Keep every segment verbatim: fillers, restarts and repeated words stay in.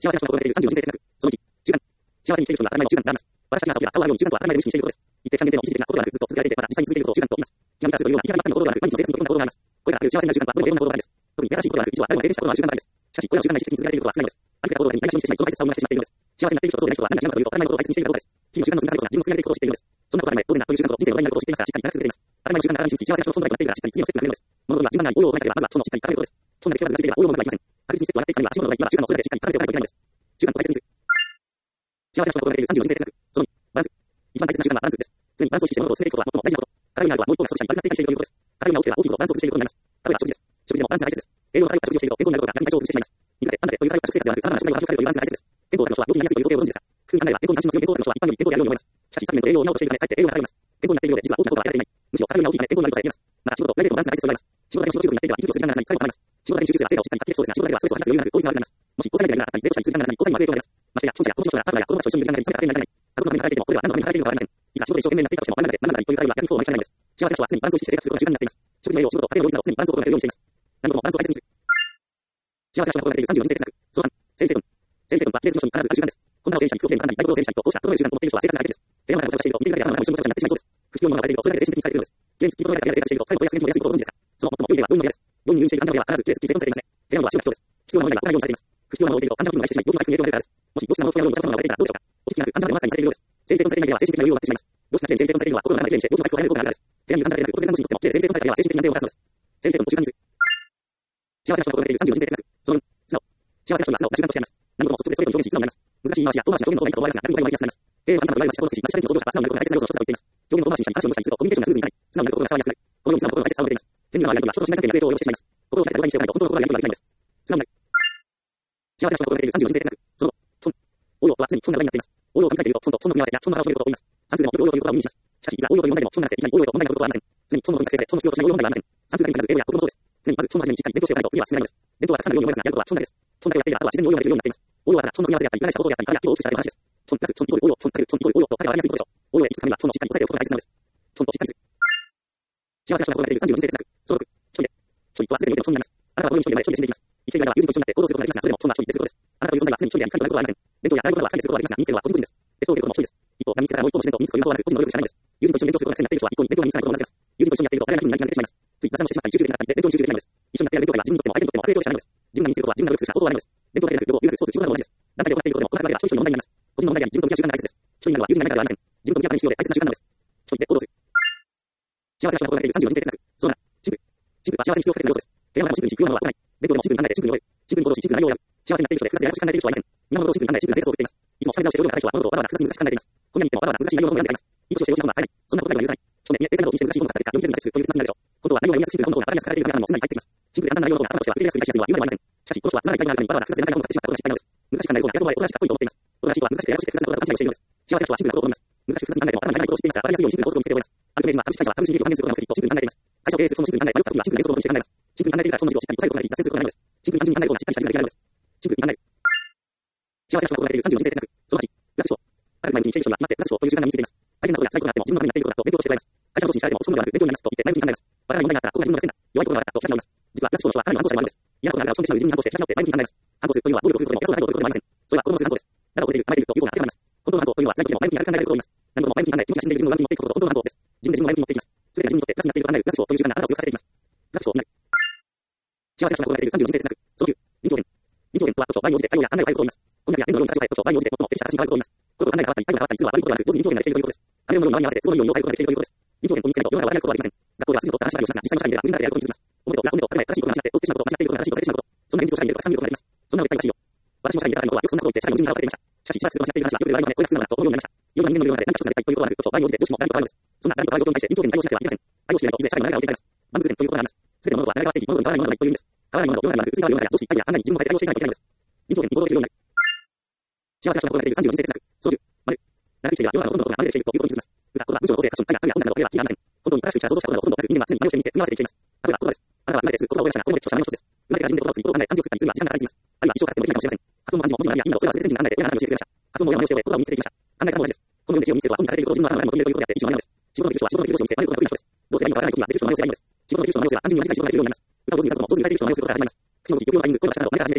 幸せな人が行われているさんじゅうに世哲学。そのいち、習慣。幸せに生きている人には当たり前の習慣とはあります。私たちが顔を洗うように習慣とは当たり前で意識していることです。一定期間限定の一時的なことではなく、ずっと続けられていて、また実際に続いていることを習慣と言います。ちなみにするというような、いきなり真っ赤なことではなく、毎日の生活にどんなことがあります。これらある幸せな習慣とはどれもいろんなことがあるんです。特に新しいことではなく、一度は誰もが経験したことのある習慣なのです。しかし、これらの習慣が意識的に続けられていることは少ないのです。ありふれたことだけに何かしにしてしまい、その大切さを無駄してしまっているのです。幸せになっている人とそうでない人は何が違うかというと、当たり前のことを大切にしているかどうかです。日々の習慣の積み重ねが自分の積み上げていくことを知っているのです。そんなことは当たり前。当然なという習慣と、人生の終わりになることを知っていますが、しっかりなく続けています。当たり前の習慣があらに信じ、幸せな人の存在となっているから、しっかり次のステップに進めるのです。物事は順番が応用を行いたければ、まずはその失敗からです。そんな歴史が続いていれば応用もうまくいきません。確実にステップを上がっていくためには、足元のがいい、まだ習慣のそれだけしっかり高めておかないといけないのです。習慣の大切について。幸せな人が行われているさんじゅうよん世哲学。そのに、バランス。一番大切な習慣はバランスです。常にバランスを意識して物事を進めていくことは最も大事なこと。体になるとはもう一方が少しバリバリになっているということです。体が大きければ大きいほどバランスを崩していることになります。例えば食事です。食事でもバランスが大切です。栄養の偏った食事をしていると健康になることが何か体調を崩してしまいます。苦手、なんだという偏った食生活ではなく、さまざまな食材を食べるというバランスが大切です。健康な人は病気になりやすいということをご存知ですか。複数に考えれば健康に関心の強い健康な人は一般より健康であるように思います。しかし、サプリメントで栄養を補っているため、かえって栄養が下がります。健康になっているようで、実は大きなことは得られていない。むしろ体が大きいため健康になることが言えます。また、仕事とプライベートのバランスが大切と言われます。仕事だけの仕事中になっていては、息をする時間がなくなり、最後に疲れます。仕事だけに集中すれば成果をしっかり発揮できそうですが、仕事だけではストレスを吐き出す余裕がなく、効率が悪くなります。もし、交際相手がいなかったり、デートしたりする時間がなくなり、交際に悪影響が出ます。ましてや、少子や子供の人がパートナーや子供たちと一緒にいる時間がなり、それが当てにならない。家族のために働いていても、これは何のために働いているのかわかりません。いくら仕事で一生懸命になっていたとしても、真ん中で真ん中にという態度は逆にそうは思いかねないのです。幸せな人は常にバランスを意識して生活することが習慣になっています。食事の栄養、仕事、家庭の両立など常にバランスを心がけるようにしています。何事もバランスを大切にする。幸せな人が行われているさんじゅうよん世哲学。そのさん、整理整頓。整理整頓は継続の書に必ずある習慣です。こんなのを整理したり、不便な大事を整理したりと、こうした整える習慣を持っている人は生活が快適です。テーマがごちゃごちゃしていると、見ているだけで頭が一緒にごちゃごちゃになってしまいそうです。不必要なものが入っていると、それだけで精神的にされているのです。現実に整えた部屋で生活していると、最後と安くも安いことをご存知ですか。その最も良い例は病院の部屋です。病院に入院している患者の部屋は必ずきれいすっきり整頓されていません。部屋のは収納です。必要なものが来ないようにされています。不必要なものを置いていると、患者の気分が害してしまい、病気の回復に影響が出るからです。もし、ごちなものを不要にごちゃごちゃなものが置いていたらどうでしょうか。落ち着きなく患者の目の前にされているようです。整理整頓されていない部屋は精神的な余裕を奪ってしまいます。どうしなくて整理整頓されているのは心がならないようにして、病気の回復を早めることがあるからです。部屋にいる患者だけでなく、当然看護師にとっても、きれいで整理整頓された部屋は精神的な安定をもたらすのです。整理整頓の習慣について。幸せな人が行われているさんじゅうよん世哲学。そのに、素直。幸せな人は素直な習慣としてあります。何事も率直でストレートに表現し、素直になります。難しい言い回しや遠回しな表現と思いますが、何事も言われやすくなります。経営は神様と言われました。この少し、また社会の想像者は素直になることが大切な要素の一つだと言っています。表現を遠回しにしたり、話を戻したりすると、コミュニケーションがスムーズになり、素直になることが伝わりやすくなる。このように素直なことの大切さを述べています。天には悪い人は人と信頼関係に影響を及ぼしてしまいます。心を立てた動画にしておかないと、本当の心がやり取りができないのです。素直になる。幸せな人が行われているさんじゅうよん世哲学。その後、損。応用とは常に損な話題になっています。応用を考えていると、損と損の組み合わせや損の腹を取ることを言います。算数でもよく応用ということを意味します。しかし、いくら応用という問題でも損なくていきなり応用と問題になることはありません。常に損のことに作成され、損の必要としない応用問題はありません。算数だけに限らず英語や国語もそうです。常にまず損の始めにしっかり勉強しておかないと次は進めないのです。伝統はたくさんのように思いますが、やることは損だけです。損だけをやっていれば、あとは自然に応用ができるようになっています。応用はただ損の組み合わせであったり、慣れしたことであったり、彼らを大きくしたい話です。損プラス損イコール応用、損かける損イコール応用と彼は分かりやすいことでしょう。応用へ行くためには損のしっかり抑えておくことが大切なのです。損としっかりする。幸せな人が行われているさんじゅうよん世哲学。そのろく、処理で。処理とは全てにおいての損になります。あなたはこのように処理でまで処理で死んでいきます。生きている間は友人と一緒になって行動することができますが、それでも損な処理ですることです。あなたという存在は常に処理であり、神となることはありません。伝統や習い事などは管理することができますが、人生は個人個人です。テストを受けることも処理です。一方、他人にからもう一方の視点と自らの意図をなく個人の能力でしかないのです。友人と一緒に勉強することが癖になっている人は一方に勉強が身につかないことをなっています。友人と一緒にやっていると彼らの気分になりが出てしまいます。つい雑談をしてしまったり、集中できなかったりで勉強に集中できないのです。一緒にやってやる勉強会は自分にとっても相手にとっても悪影響でしかないのです。自分が身につけることは自分が努力するしか方法はないのです。伝統だけでなく、両方、留学、スポーツ、仕事なども同じです。団体で行っていることでも、この中では一人一人の問題になります。個人の問題であり、自分と向き合う習慣が大切です。一人になるのは友人になるからではありません。自分と向き合うために必要で大切な習慣なのです。一人で行動する。幸せな人が行われているさんじゅうよん世哲学。そのなな、シンプル。シンプルは幸せに必要不可欠な要素です。提案はシンプルにし、不要なものは行わない。勉強でもシンプルに考えてシンプルに終える。シンプルに行動し、シンプルに内容をやる。幸せになっている人で複雑でややこしく考えている人はいません。今のことをシンプルに考え、シンプルな生活を送っています。いつも下り直しているような対象は物事をわざわざ複雑に難しく考えています。こんなに言ってもわざわざ難しい内容の本を選んでいます。いいことをしてよしなものは買えない。そんなことないのは許さない。書面、メッセージなどを気にして難しい本を買ってか、読み手に対するという複雑になるでしょう。本当は内容が読みやすくシンプルな本が頭に扱われているからもすでに入っています。シンプルで簡単な内容の本が頭としては受け入れやすく理解しやすいは言うまでもありません。しかし、この人はつまらない概念があるのにわざわざ複雑で難解な本を買ってしまったことが失敗なのです。難しく考える方が逆の場合、おとなしくかっこいいと思っています。おとなしい人は難しくてややこしくて複雑なことが勘違いをしているのです。幸せな人はシンプルなことを思います。難しく複雑に考えても頭に入らないことを知っていますが、わかりやすいようにシンプルな法則を見つけて覚えます。ある程度は株式会社は株式利益を還元することが目的とシンプルに考えています。会社を経営するそのシンプルに考え、迷った時にはシンプルな原則を元にして考えます。シンプルに考えているからその事業をしっかり抑えることができ、達成することがないのです。シンプルに単純に考えることがしっかりした理解ができないのです。シンプルに考える。幸せな人が行われているさんじゅうよん世哲学。そのはち、プラス思考。ある前に生きている人には決まってプラス思考という習慣が身についています。大変なことや辛いことがあっても自分のためになっていることだと勉強をしてもらいます。会社の上司に叱られてもそんなことではなく勉強になりますと言って前向きに考えます。我々に問題があったらここが自分の弱点だ。弱いところがあったと開き直ります。実はプラス思考の人は彼の反抗者でもあるんです。嫌なことがあるから落ち込んでしまう友人に反抗して開き直って前向きに考えます。反抗するというのは暴力を振るうことでも安そうな態度を取ることでもありません。それは子供のする反抗です。中を出ている、甘えているという方が当てはまります。本当の反抗というのは辛い時でも前向きになる考えることを言います。何事も前向きに考え、気持ちが死んでいる自分の上に持っていくことこそ本当の反抗です。自分で自分を前向きに持っていきます。すべて自分にとってプラスになっていると考えるプラス思考という習慣があなたを強化させていきます。プラス思考になる。幸せな人が行われているさんじゅうよん世哲学。そのきゅう、臨機応変。臨機応変とは、ことを場合に応じて対応や考えを変えることを言います。こんにゃくや円のように形を変えることを場合に応じて最も適した形に変えることを言います。このことを考えが変わったり、態度が変わったりするのは悪いことではなく、同時に臨機応変になれているということです。金のように周りに合わせて都合のいいように動かれることができているということです。臨機応変と見つけると世の中は悪いことはありません。学校では筋を取った話し合いをしますが、実際の社会では自分からやることに気づきます。おめでとう、おめでとう、当たり前、正しいことを間違って、おってしまうことを間違っていることが正しいこと、正しいこと。そんな現実を社会にいるとたくさん見ることがあります。そんなの絶対おかしいよ。私も社会にいたからのことはよくそんなことを言って社会の人に払われていました。しかし、しばらくすると間違っている話はよくで割り込んで、これが普通なのだと思うようになりました。いろんな人間の世の中で何か一つが絶対ということはなく、ことを場合に応じてどうしても誰かが変わるのです。そんな誰かが変わることに対して臨機応変に対応しなければいけません。対応していないといずれ社会の流れが起きています。万物前ということがあります。すべての物事は流れが変わっていき、物事に変わらないものがないという意味です。変わらないものと世の中には移り変わる世の中や常識、愛や考えに自分の場で対応していかないといけないのです。臨機応変に行動できるようになる。幸せな人が行われているさんじゅうよん世哲学。そのじゅう、丸。長引いていれば世の中のほとんどのことが流れてきているということに気づきます。また、これは文章の構成やファッション、愛や愛や音楽など、あるいはキーがありません。本当に正しくした想像したことなどほとんどなく、人間は常に真似をして見せ、組み合わせていきます。例えば、言葉です。あなたは生まれてすぐ言葉を覚えましたが、これも歴史とした何の一つです。生まれてから自分で言葉を作り、言葉を考え、漢字を作ったりするには時間がかかります。あるいは一生かかってもできないかもしれません。発音も漢字も文字も何や今のそれは全然にならないで、親が何を教えてくれました。発音も親が何を教えて言葉を身につけていきました。考え方も同じです。このように歴史を身につけるとは本に書かれていることを自分の頭の中に求めるということであって、一種の何です。仕事のできる人は仕事のできる人を見せ、迷うことが得意な人です。どうせ何もわからない時にはできる人の真似をすればいいのです。仕事のできる人の真似をすれば単純に同じ会社を変えるようになります。歌を上手に歌うことも上手に歌えている人の真似をすることが始まります。口の動き、抑揚のタイミング、声の出し方など真似から始めていきます。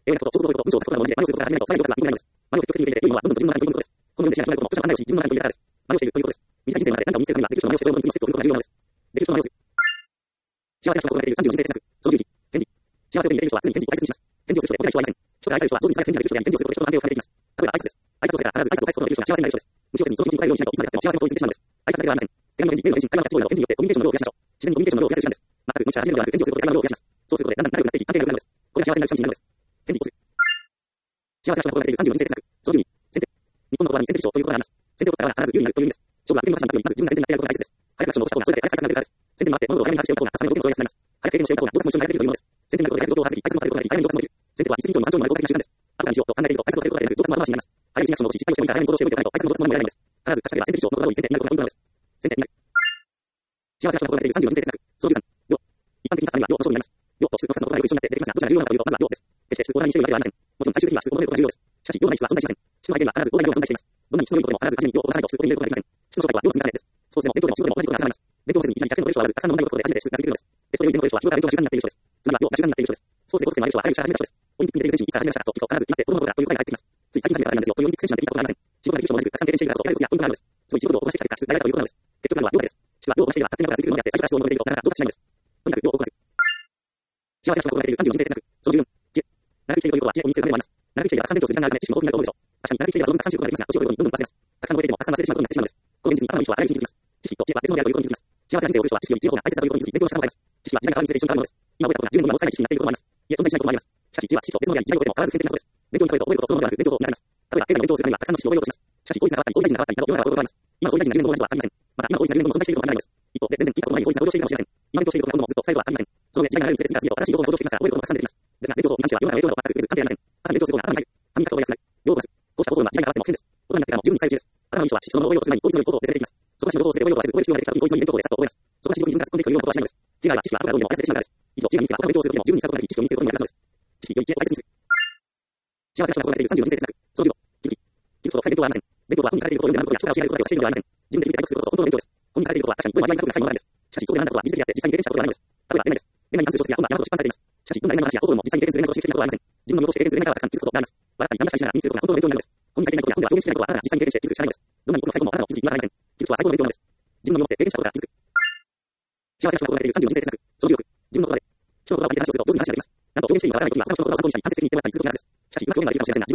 英語と中国語と文章が異なる文字で、マネをすることが初めてとされることが意味です。マネを積極的に入れて、良いものはどんどんと順番に良いことです。このようにしないと、の著者が案内をし、順番が良いというからです。マネをしているということです。短い人生の中で何かを見つけるためには、できる人のマネをしてそれを見つけていくことが重要なのです。できる人のマネをする。幸せな人が心がけているさんじゅうよん人生哲学、そのじゅういち、返事。幸せを手に入れている人は常に返事を大切にします。返事をする人で本来人はいません。人が愛される人は上手にされる返事ができる人であり、返事をすることで人の関係を深めていきます。例えば挨拶です。挨拶をされたら必ず挨拶を返すことができる人が幸せになる人です。無視をせずにその気持ちに答えるようにしないといつまで経っても幸せの遠い過ぎてしまうのです。挨拶だけではありません。手紙の返事、メールの返事、会話のキャッチボールなど返事によってコミュニケーションの量を増やしましょう。自然にコミュニケーションの量を増やす手段です。全く無茶始めるのではなく返事をすることで会話の量を増やします。そうすることでだんだん仲良くなっていき関係が良くなるのです。これが幸せなる近道になるのです。返事をする。幸せな人が心がけているさんじゅうよん人生哲学、そのじゅうに、先手。日本の言葉に先手必勝という言葉があります。先手を取ったら必ず有利になるという意味です。勝負は国の話にまず自分が先手になってやることが大切です。早くアクションを起こした方がそれだけ早く勝ちになるからです。先手に回って物事を早めに把握しておく方が重ねの時にそうやすくなります。早く経験をしておいた方が上達も一緒に早くできるというものです。先手になることで上達を把握でき、相手のことができ、早めに上達もできる。先手は一石二鳥の三鳥の丸効果的な手段です。後からにしようと考えていると早くのことができると上達も後回しになります。早いうちにアクションを起こし、実態をしておいたら早めに行動しておいておかないと相手の上達も何も得られないんです。必ず勝ち勝てば先手必勝の言葉を先手になることが運動なのです。先手になる。幸せな人が心がけているさんじゅうよん人生哲学、そのじゅうさん、よ。一般的な発散には、よの勝利になります。よと質の数の言葉がよく一緒になって出てきますが、どちらが重要なのかというと、まずはよです。決して質を大にしているわけではありません。もちろん最終的には質を求めることが重要です。しかし、よのない質は存在しません。質の相手には必ず大な量が存在しています。どんなに質のいいことでも必ず初めによを起こさないと質を手に入れることができません。質の正体はよの積み重ねです。そうしても、勉強でも仕事でも同じことが必ずあります。勉強をせずにいきなりひゃくてんを取れる人はおらず、たくさんの問題を解くことで初めて質が築けるのです。テストで良い点を取れる人は、仕事が勉強が習慣になっている人です。つまりはよが習慣になっている人です。そうして高得点のある人は早いうちから始めた人です。オリンピックに出ている選手にいつから始めましたかと聞くと、必ず決まって子供の頃だという答えが返ってきます。つい最近始めたからなんですよというオリンピック選手なんて聞いたことがありません。仕事ができる人も同じくたくさん経験しているからこそ、やることやポイントがあるのです。つまり仕事をこなしてきた結果、質が上がるということなのです。結局なのは了解です。質はよをこなしていれば勝手に後から続けるのであって、最初から質を求めているとなかなか上達しないのです。とにかくよをこなす。幸せな人が心がけているさんじゅうよん人生哲学、そのじゅうよん、じゅ。長く生きているということは知恵を身につけるためでもあります。長く生きていればたくさん勉強する時間があるため知識も豊富になると思うでしょう。確かに長く生きていればその分たくさん知ることができますが、年を取るごとにどんどん忘れます。たくさん覚えていてもたくさん忘れてしまうことになってしまうのです。この現実に頭のいい人はあらゆるうちに気づきます。知識と知恵は別のであるということに気づきます。幸せな人生を送る人は知識より知恵の方が大切だということに気づき勉強をした方がいいです。知識は時代が変わるにつれて一緒に変わるのです。今覚えたことがじゅうねんごにはもうさらに知識になっていることもあります。いえ、存在しないこともあります。しかし知恵は知識と別のであり、時代を超えても変わらず先手なことです。勉強に例えると覚えることそのものではなく勉強となります。例えば経済の勉強をするためにはたくさんの知識を覚えようとします。しかし法律が変わったり総理大臣が変わったりなど世の中はこういうことがあります。今の総理大臣がじゅうねんごの同じことはありません。また今法律がじゅうねんごも存在していることもわからないのです。一方で全然聞いたことのない法律が登場しているかもしれません。今勉強していることが今もずっと最後はありません。その上時代が変わるにつれて次から次へと新しい情報が登場してきますから覚えることもたくさん出てきます。ですが勉強と関しては世の中の影響など全く受けず関係ありません。朝に勉強することが頭に入る。歯磨きとやすくなる。用をこなす。こうしたことは時代が変わっても危険です。大人になってからも十分に使えるうちです。頭のいい人は知識そのものを覚えようとする前に効率の良いことを別れていきます。そこで仕事を捨てて覚えようとはせず、覚える必要が出てきた時に効率のいい勉強法でさっと覚えます。そこで自分に自分が突っ込んでいくというようなことはしないのです。次回は知識は後からどうにも忘れてしまうからです。以上、知識が身についた他の勉強をするときも十分に使うことができ、知識を身につけることに役立つのです。知識より知恵を大切にする。幸せな人が心がけているさんじゅうよん人生哲学、そのじゅうご、気づき。気づくこと深い勉強はありません。勉強は本に書かれていることを読んで学ぶことや人から教えられることだけを教えるのではありません。自分で自己に体得することこそ本当の勉強です。本に書かれていることは確かにどれも間違いなく深いものがあるんです。しかし、そうではないことは技術的であって実際に経験したことがないのです。例えば、恋愛です。恋愛に関する小説や本が山ほど出版されています。しかし、どんな恋愛の話や本も実際に経験する恋愛のことを知ることはありません。自分の身を通して経験する恋愛からたくさん気づくことがあります。笑ったり涙したりしながら身につけることが本当の勉強になるのです。本に書いていないことや本では表現しきれないことはあなたが実際に経験して気づくしかないのです。どんなにこの最後もあなたの気づきにはなりません。気づくは最高の勉強なのです。自分の身をもって経験したことから気づく。幸せな人が心がけているさんじゅうよん人生哲学、そのじゅうろく、自分の言葉で。人の言葉を借りて話をすると上手に話ができます。なんと表現しているのがわからないときは他の人の言葉を参考にしたり、間接的に言ってもらったりすることがあるんです。しかし、うまく表現ができるかもしれませんが、自分の言葉で言わなければいつまでも本当の気持ちを伝えることはできません。自分の口から自分の言葉を上手に伝えることはできません。自分の口から自分の言葉を伝えるという人がいて、他の人に伝えるような気持ちが強くて、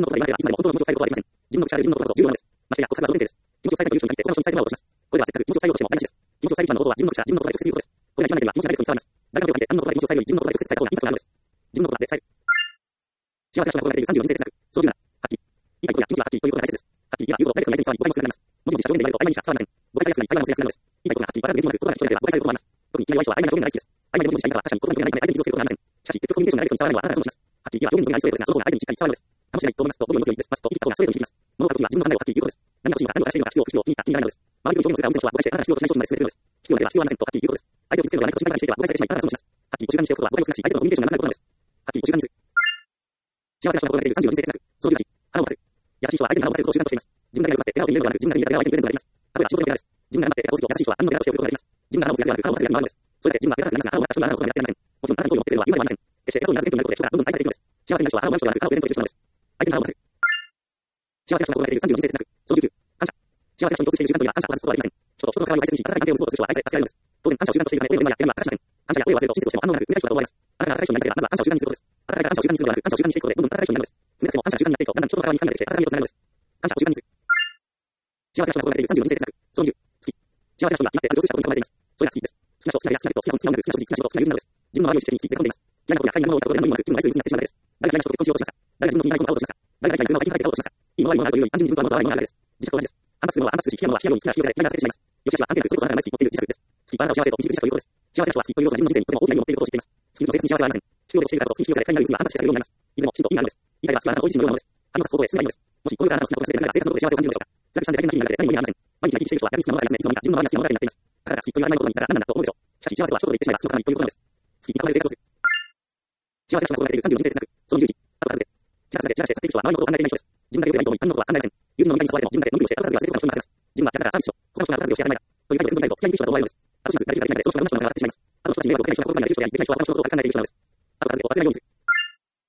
これではせっかく気持ちを伝えようとしても台無しです。気持ちを伝える一番の方法は自分の口から自分の言葉で直接言うことです。これが一番なければ気持ちがダイレクトに伝わります。誰かの言葉で他人の言葉で気持ちを伝えるより自分の言葉で直接伝えた方がいいということがあるのです。自分の言葉で直接伝えた方がいいということがあるのです。幸せな人が心がけているさんじゅうよん人生哲学、そのじゅうなな、はっきり。幸せな人が心がけているさんじゅうよん人生哲学、そのじゅうなな、はっきり。言いたいことや気持ちがはっきりということが大切です。はっきり言えば言うほどダイレクトに相手に伝わり誤解も少なくなります。文字にした表現で言われると相手に話が伝わりません。文字にした表現で言われると相手に話が伝わりません。言いたいことがはっきり、パラス全部うまく言葉が人によっては誤解されることもあります。文字にした人で言われると誤解されることもあります。特にいきなり相手は曖昧な表現が大好きです。曖昧な文字にしたいから確かに言葉によってない相手に気をつけることがありません。しかし、結局コミュニケーションがダイレクトに伝わらないのはあなたが損します。はっきり言えば表現のように愛想ですが、その方が相手に近いですが、その方が相手に近い伝わるのです。楽しめないと思いますと、語尾を結びです。ますと、言った方がストレートに響きます。物を書くときは自分の考えをはっきり言うことです。何が欲しいのか、何を探しているのか、必要、不必要、気に入った、気に入らないのです。周りに表現をするから、お店の人は誤解して、あなたが必要としない商品まで進めているのです。必要では必要はありませんとはっきり言うことです。相手を見つけるのでは何かと心配していては誤解されてしまい、あなたが損します。はっきりお時間にしておくことは誤解を少なくし、相手とのコミュニケーションがなくなることなのです。はっきりお時間にする。幸せな人が心がけているさんじゅうよん人生哲学、そのじゅうはち、腹を割る。優しい人は相手に腹を割ることを習慣としています。自分だけが欲張って笑顔で言えるのではなく、自分だけが言えるのでは自分だけが笑顔で言えることができます。例えば仕事の嫌です。自分が黙ってポジティブ優しい人は反応で優しいを言うことができます。自分が腹を割るではなく、腹を割るがあるのです。それだけ自分は笑顔で腹を割った人が腹を割ることがやっていません。もちろん、あなたの声を持っているのは言うのではありません。決して偉そうになる前提となることで人がどんどん愛されていくのです。幸せな人は腹を割る人ではなく、腹をプレゼントできる人なのです。相手に腹を割る。幸せな人が心がけているさんじゅうよん人生哲学、そのじゅうきゅう、感謝。幸せな人に共通している習慣というのは感謝を外すことはできません。人と人との関わりを大切にし、温かい関係を結ぼうとする人は愛され、助けられるのです。当然、感謝を習慣としているため、親や親が感謝しません。感謝や親を忘れると、事実としても反応がなく、辛い人だと思われます。あなたが温かい人になりたいなら、まずは感謝を習慣にすることです。温かいから感謝を習慣にするのではなく、感謝を習慣にしていくことで、どんどん温かい人になるのです。辛くても感謝を習慣になっていくと、だんだん人との関わりに深みができて、温かみをつながるのです。感謝を習慣にする。幸せな人が心がけているさんじゅうよん人生哲学、そのじゅう、好き。幸せな人が決まってある共通したことに考えています。それが好きです。好きな人、好きなや、好きな人、好きなこと、好きな音楽、好きな食事、好きな仕事、好きな友人などです。自分の周りを知って好きで込んでいます。嫌いなことや快なものを見たことで何もなく、自分の愛する人になってしまうのです。誰が嫌いな人と結婚しようとしました。誰が自分の気に入らないことを会おうとしました。誰が嫌いな車を買いに帰って買おうとしました。いいもの悪いものがあるというより、単純に自分とは物と合わないものがあるです。自覚と同じです。反発するものは反発するし、嫌なものは嫌いなように好きな人を嫌いなされてしまいます。良し悪しは関係なく、それこそあなたが大好きに持っている自覚です。好きはあなたを幸せと導く自覚ということです。幸せな人は好きという要素が自分の人生にとても大きな意味を持っていることを知っています。好きの生活に幸せはありません。必要としているからこそ好きに必要で快なるうちにはあなたしかされるようになります。いずれもきちんと意味があるのです。言いたいは好きはあなたご自身のようなものです。髪を刺すことで進めないのです。もしこういうあなたの好きなことが全てが生活のことで幸せを感じるのでしょうか。ザクさんでだけな気になるで何も意味がありません。毎日生きている人はやる好きなものがありますね。いつの間にか自分の周りが好きなものがになっています。たかが好きと言われないことに言ったら何なんだと思うでしょう。しかし幸せとは一言で言ってしまえば好きの鏡ということなのです。好きに囲まれる生活をする。幸せな人が心がけているさんじゅうよん人生哲学、そのじゅういち、あと数で。チラシでチラシで去っていく人は周りのことを考えていない人です。自分だけで良くないと思い他人のことは考えません。友人の味方に誘われても自分だけのんびりをして後数を忘れることが人にならせます。自分はだからサービスしろ。他の人が後数をしてやらないだ。という態度で全部ないと付き合いにくい人だと思われるのです。あとしなく誰かができないので、その人が上の人の名が上がってしまいます。あと人たちに迷惑をかけない人は心がけない人やできない人は他の人のことを考えている人なのです。あと数でを忘れないようにする。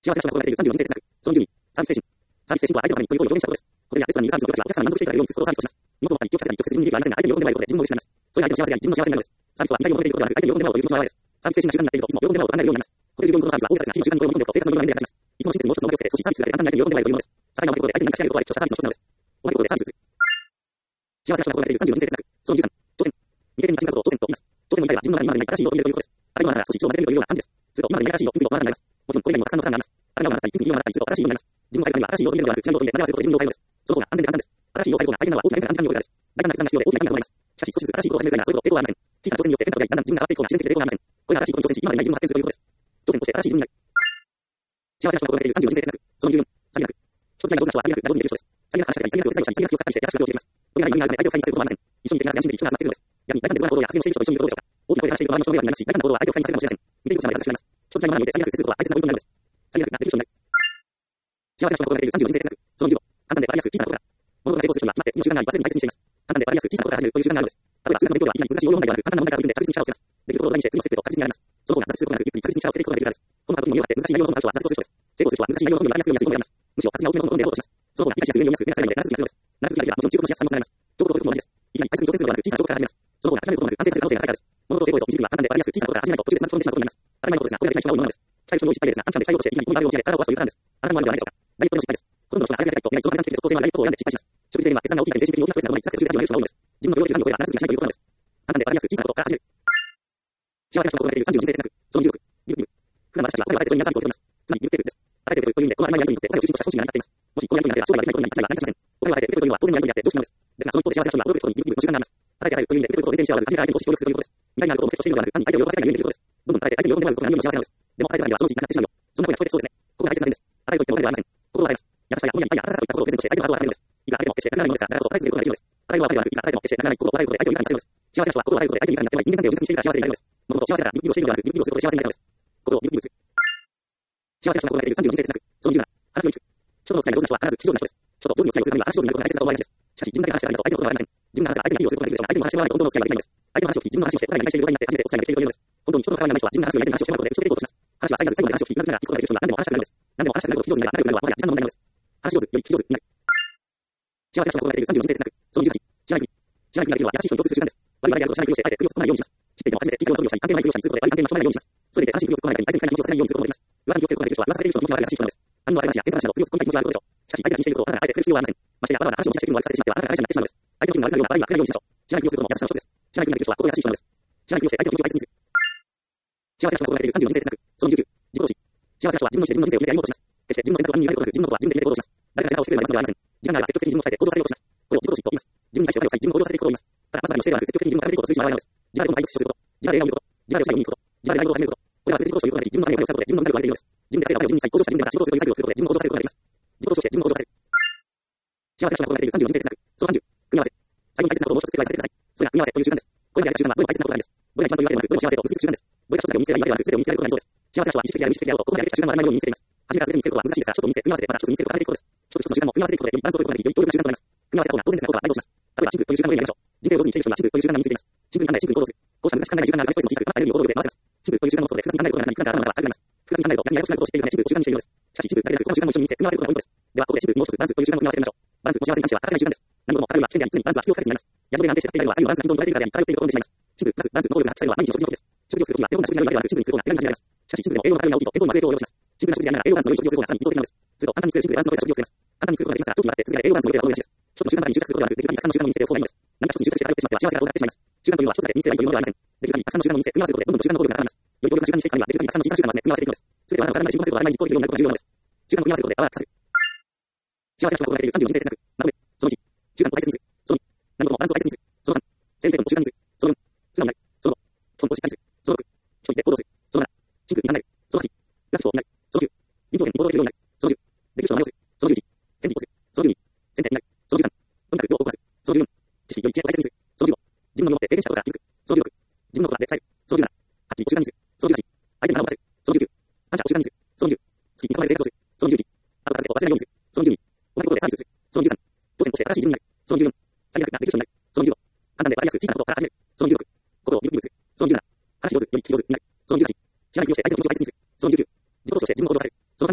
幸せな人が行われているさんじゅうよに世哲学。そのじゅうに、サービス精神。サービス精神とは相手のために良い行為を表現したことです。ホテルやレストランにいるサービスのお客様にお客様に満足していただけるようにすることをサービスとします。荷物を持ったり、気をつけたり、直接自分に利益がありませんが、相手に喜んでもらえることで自分も嬉しくなります。それが相手の幸せであり、自分の幸せになるのです。サービスは未来を求めていることではなく、相手に喜んでもらおうという気持ちの表れです。サービス精神が習慣になっていると、いつも喜んでもらおうと考えるようになります。ホテル従業員のサービスは大雑な日々の習慣に声を求めると生活の要因になります。いつものシステムを一つのおまけをつけて、そしてサービスが簡単に相手に喜んでもらえるというものです。些細なおまけことで相手に何かしらやることは一緒したサービスの一つなのです。おまけことでサービス。幸せな人が行われているさんじゅうよに世哲学。そのじゅうさん、挑戦。似ている人間のことを挑戦と言います。挑戦の意味は自分の中に今までにない新しいを取り入れるということです。あるいは少し一度混ぜるというような感じです。すると今までにない新しいを見るとまだになります。もちろんこれ以外にもたくさんのパターンがあります。あるいは新しいを混ぜたり、すると新しいをになります。自分の中には新しいを取り入れるのではなく、違うを取り入れて混ぜ合わせることで自分を変えるのです。その方が安全で簡単です。新しいを変える方が相手のは大きな変化になるようです。大胆な決断が必要で大きな変化が生まれます。しかし少しずつ新しいことを始めるがそういうこと抵抗はありません。小さな挑戦によって変化がだんだん自分が上がっていく方が自然的で抵抗がありません。これが新しいことに挑戦し、今までにない自分を発見するということです。挑戦として新しい自分になる。幸せな人が行われているさんじゅうよに世哲学。そのじゅうよん、詐欺学。一つ目が上手な人は詐欺学が上手にできる人です。詐欺学話したり、詐欺学をしたり、詐欺学をしたりして、優しく教えています。これが今に相手を介にさせることはありません。一緒にいて安心できる人が集まっているのです。逆に大胆で無駄な行動や発言をしている人と一緒にいることでしょうか。大きな声で話していると周りの人の迷惑になりますし、大胆な行動は相手を介にさせるかもしれません。見ている人まで優しくなります。一つ目の前において詐欺学をすることは大切なポイントになるのです。詐欺学ができる人になる。幸せな人が行われているさんじゅうよに世哲学。そのじゅうご、簡単でわかりやすく小さなことだ。物事が成功する人には決まって次の時間があり、忘れずに大切にしています。簡単でわかりやすく小さなことから始めるという習慣があるのです。例えば数学の勉強は、いきなり難しい応用問題ではなく、簡単な問題から取り組んで確実に力をつけます。できるところを大事にして次のステップへと確実に上がります。その方が挫折することなく、ゆっくり確実に力をつけていくことができるからです。この過程にも余裕があって難しい内容のことがある人は挫折をする人です。成功する人は難しい内容のことに分かりやすく読みやすいことになります。むしろ活字が多めの本でやろうとします。その方が理解しやすく読みやすく目が覚めるので長続きがするのです。長続きができればもちろん中国のしやすさもつながります。中国ということも同じです。いきなり大切に挑戦するのではなく、小さな挑戦から始めます。その方が諦めることなく安定させる可能性が高いからです。物事を成功へと導くには簡単で分かりやすく小さなことから始めないと途中でつまずいてしまうことになります。当たり前のことですが、これができない人が多いものなのです。期待する人も多い失敗例ですが、短期間で対応としていきなりここにあるを教えて体を壊すというパターンです。あなたもあるのではないでしょうか。ダイエットの失敗です。ほとんどの人が体が痩せないと、未来その短期的で即効性のあるダイエットを選んで失敗します。食事制限は決断が大きいたり精神的に大きなストレスなどに使って中でラジオをやる人が多いのです。自分の病気が超えれば長続きがしないということなのです。簡単で分かりやすく小さなことから始める。幸せな人が行われているさんじゅうよに世哲学。そのじゅうろく、ギブギブ。普段私たちは声を上げてそれに皆さんにそう言っています。つまりギブテープです。与えてくれるという意味で、この曖昧なやりとりによって、我を中心とした組織が成り立っています。もしこのやりとりになっては将来ができないことになり、将来が何かしません。お金を与えてくれるというのは当然のやりとりであって常識なのです。ですが、その一方で幸せな人には驚く人にギブギブの習慣があります。与えて与えるという意味で、くれることを前提にして合わず、相手に相手に投資協力するということです。未来にあることを目標としているのではなく、単に相手を喜ばせたいがゆえにできることです。どんどん与えて相手に喜んでもらうことが何よりも幸せなのです。でも与えてないではそのうちなくなってしまうよ。そんな声が聞こえてそうですね。ここが大切な点です。与えると言ってもお金ではありません。心を与えます。優しさや思いや愛や温かさといったことをプレゼントして相手のハートを与えるのです。いくら相手も決して高らないものですが、だからこそ与え続けることができるのです。与えるはお金ではなく、いくら与えても決して高らない心を与えることで相手を豊かにさせるのです。幸せな人は心を与えることで相手に豊かになってもらい、人間関係を充実にしているから幸せになれるのです。もともと幸せだからギブギブをしているのではなく、ギブギブをすることで幸せになれるのです。心をギブギブする。幸せな人が行われているさんじゅうよに世哲学。そのじゅうなな、話の一句。人との使いが上手な人は必ず非上手な人です。人と上手に使いをするためには話上手になることが大切だと思われがちです。しかし自分だけ話してないと相手のことがわかりません。自分が話が相手にアピールをすることができる人が相手にも話してもらわないと本当のお付き合いができないのです。相手の話を聞き、自分の話をして、お互いに理解している状態になって初めてお付き合いができているというのです。本当に人の会話にならない人は自分の話が相手にない人は自分の話を聞き、なぜなら相手に話をしていることで一生懸命話をしてもらうことで一生懸命行動します。話は相手が全部話を聞き、なぜなら聞くことができる人には何でも話したくなるのです。何でも話したくなること、非上手になればなるようになるのはもはや時間の問題なのです。話し上手より聞き上手になる。幸せな人が行われているさんじゅうよに世哲学。そのじゅうはち、知らない国。知らない国ができるのは優しい人に共通する習慣です。我々がやることを知らないふりをして、あえて首を突っ込まないようにします。知っていても初めて聞いてを取りをしたり、関係のないふりをしたりすることで、割り関係がまとまらないようにします。それで安心首を突っ込まないように相手に不快な気持ちをさせないようにすることもできます。噂に気をつけることができる人は噂される人の気持ちが悪い優しい人なのです。他人の悪い話や変な話など首を突っ込みたい気持ちがあることでしょう。しかし相手が気にしていることをあなたがあえて触れる必要はありません。ましてやわざわざ話を持ち出してくるのを悪されてしまってはあなたが悪い話になってしまうのです。相手の気分が悪くなるような悪いは触れないようにしましょう。知らないふりをすることも優しさの一つです。知らないふりができる人は心優しい人なのです。知らないふりをして相手の気持ちを大切にする。幸せな人が行われているさんじゅうよに世哲学。そのじゅうきゅう、自己投資。幸せな人は自分の意思で自分の人生を決めて歩もうとします。決して自分の選択が他人に言われることなく、自分のことは自分で決めて行動します。誰かが背中を押してくれるまではますのではありません。時間があれば積極的に自分を伝えて行動させることをします。これを自己投資と言います。自分に対して愛を使い、自分を行動させていくことを言います。ただ、まさにの姿勢ではなく、積極的に自分のために行くことを通じて学ばないのです。自腹でも愛を死守すること。自腹で映画を見ること。自腹で映画を見ること。自腹で愛を始めること。これは全て自己投資ということで、自分のためにお金を使うことで自分のためにお金を使うことで自分で稼いだお金を自分に使い、行動した自分が自分に対して行動するという作業をすることで自分を行動させることができます。自己投資として自分を行動させる。幸せな人が行われているさんじゅうよに世哲学。そのさんじゅう、組み合わせ。最後に大切なことをもう一つ繰り返させてください。それが組み合わせという習慣です。これらでやる習慣はどれも大切なことなんです。どれが一番というわけではなく、どれも幸せと結びつく習慣です。どれが一つだけを見つければいいわけではなく、全てを見つけられることがそうです。幸せな人は意識的である無意識的であろうと、ここまでやってきた習慣が当たり前のように見つけています。初めから全て見つけることは難しいですが、一つを見つけ、組み合わせてまた一つ見つけることがされていくことです。一つ一つの習慣も組み合わせていくことで、よりバランスを取ることができ、より強力な習慣となります。組み合わせた方が当然ですが、効果は倍増します。例えば、シンクという習慣の例に挙げましょう。人生を上手に生きる人にはシンクという習慣が身についています。シンクに考え、シンクに行動する。こうした難しく考えない習慣があり、ストレスの小さく、またエネルギーを行動で回せます。シンクという習慣のことで複雑に考えることが何か頭の中が悪くなります。複雑に考えると逆にややこしくなることを知っているため、シンクを習慣にしているのです。しかし、シンクだけでなく、この習慣も一緒に見て、組み合わせることがポイントです。では、ここでシンクもう一つ、バランスという習慣の組み合わせてみましょう。バランスも幸せに関しては欠かせない習慣です。何事も、あるいは危険であり、常にバランスは必要不可欠になります。宿で安定しているのは、左右のバランスが均等に取られているからであり、偏っていることになります。シンク、バランスの能力が高いのは毎日の食事のことです。食事をするときは、栄養な食事になるわけではなく、シンクにする方が手軽に感じられます。しかし、シンクでも栄養のカロリーが大きいと、栄養の悪影響を及ぼします。シンクな食事でありながら、栄養バランスの良い食事をする方がさらに理想的なのです。すると、簡単に作れるシンクでバランスの取れた食事を作れます。簡単に作ることができますが、長期にわたって続けられ栄養バランスの良い方が多いらしいです。一つの習慣の中に執着することではなく、できる限りたくさんの習慣を身につけておく方がいいのです。何か一つに執着して偏ってしまっては幸せが遠ざかってしまいます。習慣というのは一つだけ身につければいいというものではありません。できる限りたくさんの習慣を身につけ、組み合わせることで、どんどん習慣の能力が高まります。より強力な習慣にしていくためには、できる限りたくさんの小さな習慣を集め、組み合わせていくのです。すべてはあなたの体内で自分の成功を当たり前に実行できるようになることが重要なのです。習慣の組み合わせることでパワーアップさせる。幸せな人が行われているさんじゅうよに世哲学。まとめ。そのいち、習慣を大切にする。そのに、何事もバランスを大切にする。そのさん、先生と習慣にする。そのよん、素直になる。そのご、人のことをしっかりする。そのろく、人に行動する。そのなな、シンクに考える。そのはち、ラストになる。そのきゅう、臨機応変に行動できるようになる。そのじゅう、できる人の真似をする。そのじゅういち、天気をする。そのじゅうに、先手になる。そのじゅうさん、とにかく量を多くこなす。そのじゅうよん、知識より知恵を大切にする。そのじゅうご、自分の身をもって経験したことが気づく。そのじゅうろく、自分のことがで伝える。そのじゅうなな、はっきりと習慣にする。そのじゅうはち、相手に腹を立てる。そのじゅうきゅう、感謝を習慣にする。そのじゅう、月にかかる生活をする。そのじゅういち、後からを忘れないようにする。そのじゅうに、同じことでサービスする。そのじゅうさん、当然として新しい自分になる。そのじゅうよん、最悪ができる人になる。そのじゅうご、簡単でわかりやすく小さなことから始める。そのじゅうろく、心をギブギブする。そのじゅうなな、話し上手より聞き上手になる。そのじゅうはち、知らないふりをして相手の気持ちを大切にする。そのじゅうきゅう、自己投資として自分を行動させる。そのさんじゅう、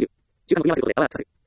習慣の組み合わせることで泡が腐る。